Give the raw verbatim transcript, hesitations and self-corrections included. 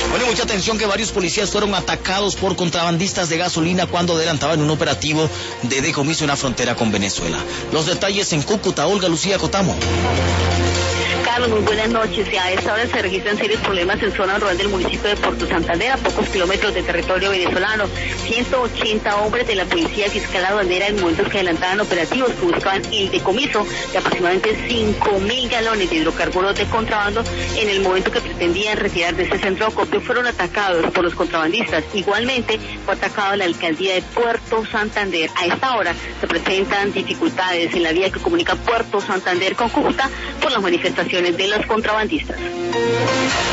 Bueno, mucha atención que varios policías fueron atacados por contrabandistas de gasolina cuando adelantaban un operativo de decomiso en la frontera con Venezuela. Los detalles en Cúcuta. Olga Lucía Cotamo. Carlos, muy buenas noches. A esta hora se registran serios problemas en zona rural del municipio de Puerto Santander, a pocos kilómetros de territorio venezolano. ciento ochenta hombres de la Policía Fiscal Aduanera en momentos que adelantaban operativos que buscaban el decomiso de aproximadamente cinco mil galones de hidrocarburos de contrabando en el momento que pretendían retirar de este centro de acopio, fueron atacados por los contrabandistas. Igualmente fue atacado la alcaldía de Puerto Santander. A esta hora se presentan dificultades en la vía que comunica Puerto Santander con Cúcuta por las manifestaciones de los contrabandistas.